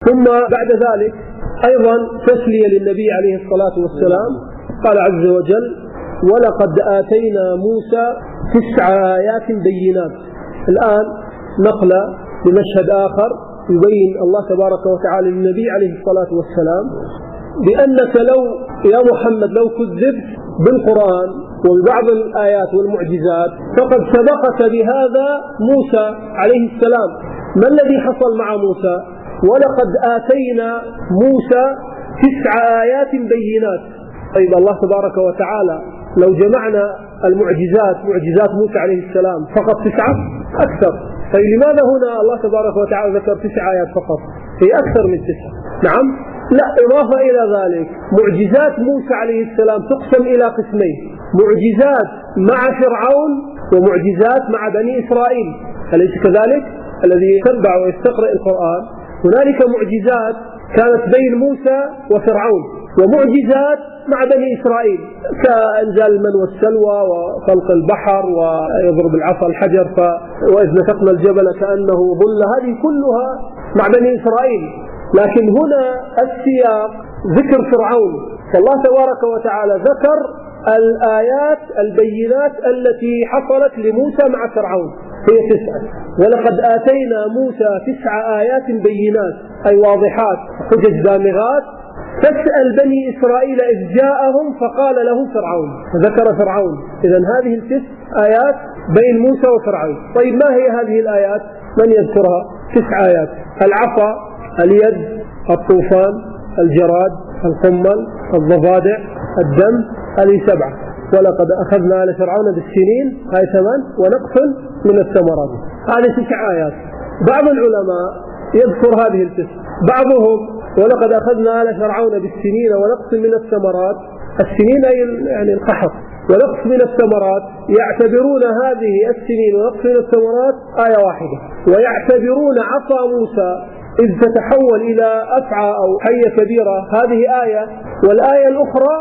ثم بعد ذلك أيضا تسلية للنبي عليه الصلاة والسلام، قال عز وجل: ولقد آتينا موسى 9 آيات بينات. الآن نقل لمشهد آخر يبين الله تبارك وتعالى للنبي عليه الصلاة والسلام بأنك يا محمد لو كذبت بالقرآن وببعض الآيات والمعجزات فقد سبقك بهذا موسى عليه السلام. ما الذي حصل مع موسى؟ ولقد آتينا موسى 9 آيات بينات. طيب الله تبارك وتعالى لو جمعنا معجزات موسى عليه السلام فقط 9 أكثر. طيب لماذا هنا الله تبارك وتعالى ذكر 9 آيات فقط؟ هي أكثر من 9. نعم، لا، إضافة إلى ذلك معجزات موسى عليه السلام تقسم إلى قسمين: معجزات مع فرعون ومعجزات مع بني إسرائيل. أليس كذلك؟ الذي يتبع ويستقرأ القرآن هنالك معجزات كانت بين موسى وفرعون، ومعجزات مع بني إسرائيل كإنزال المن والسلوى وخلق البحر ويضرب العصا الحجر وإذ نسقنا الجبل كأنه ظل. هذه كلها مع بني إسرائيل. لكن هنا السياق ذكر فرعون، فالله تبارك وتعالى ذكر الآيات البينات التي حصلت لموسى مع فرعون، هي 9. ولقد آتينا موسى 9 آيات بينات، أي واضحات، حجج دامغات، فاسأل بني إسرائيل إذ جاءهم فقال له فرعون، فذكر فرعون. إذن هذه 9 آيات بين موسى وفرعون. طيب ما هي هذه الآيات؟ من يذكرها؟ 9 آيات: العصا، اليد، الطوفان، الجراد، القمل، الضفادع، الدم. هذه 7. ولقد أخذنا آل فرعون بالسنين، هاي 8، ونقص من الثمرات. هذه 9 آيات. بعض العلماء يذكر هذه 9، بعضهم ولقد أخذنا آل فرعون بالسنين ونقص من الثمرات. السنين يعني القحط، ونقص من الثمرات، يعتبرون هذه السنين ونقص من الثمرات آية واحدة، ويعتبرون عصا موسى إذ تتحول إلى أفعى أو حية كبيرة هذه آية، والآية الأخرى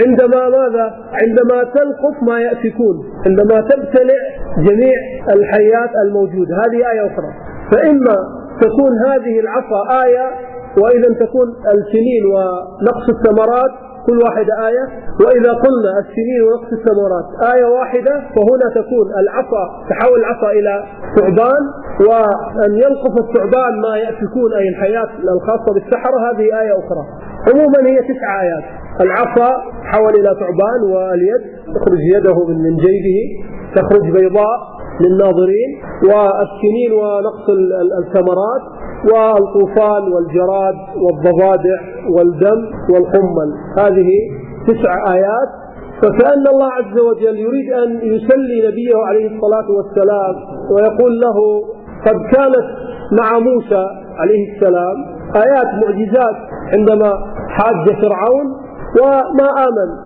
عندما تلقف ما يأفكون، عندما تبتلع جميع الحيات الموجودة، هذه آية أخرى. فإما تكون هذه العصا آية، وإذا تكون السنين ونقص الثمرات كل واحدة آية. وإذا قلنا السنين ونقص الثمرات آية واحدة، فهنا تكون تحول العصا إلى ثعبان، وأن يلقف الثعبان ما يأفكون أي الحياة الخاصة بالسحرة، هذه آية أخرى. عموما هي 9 آيات: العصا تحول إلى ثعبان، واليد تخرج يده من جيبه تخرج بيضاء للناظرين، والسنين ونقص الثمرات، والطوفان والجراد والضفادع والدم والقمل. هذه 9 آيات. فكأن الله عز وجل يريد أن يسلي نبيه عليه الصلاة والسلام ويقول له: قد كانت مع موسى عليه السلام آيات معجزات عندما حاج فرعون وما آمن.